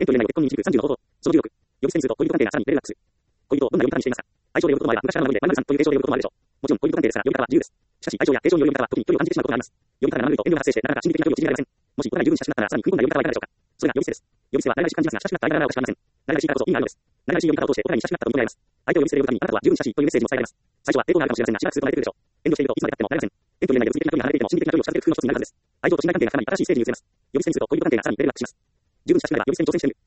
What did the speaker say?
エントリー内容結婚に30の方法。その16。予備選数と恋人関係がさらにレベルアップする。恋人をどんな読み方にしていますか？愛情で呼ぶこともあれば、昔からの名前で、〇〇さんという提唱で呼ぶこともあるでしょう。もちろん、恋人関係ですから、呼び方は自由です。しかし、愛情や提唱による呼び方は、特に距離を感じてしまうことがあります。呼び方が長いと遠慮が発生して、なかなか心理的な距離を縮められません。もし、お互い十分に親しくなったら、さらに踏み込んだ呼び方はいかがでしょうか。それが呼び捨てです。呼び捨ては、誰々しく感じますが、親しくなった間柄をしかありません。誰々しいからこそ意味があるのです。誰々しい呼び方を通して、お互いに親しくなったと認められます。相手を呼び捨てで呼ぶために、あなたは十分親しいというメッセージも伝えられます。最初は抵抗があるかもしれませんが、しばらくすると慣れてくるでしょう。遠慮しているといつまで経っても慣れません。エントリー内容で物理的な距離が離れていても、心理的な距離を近づける工夫の一つになるはずです。愛情と信頼関係がさらに新しいステージに移れます。呼び捨てにすると恋人関係がさらにレベルアップします。十分親しくなれば呼び捨てに挑戦してみる。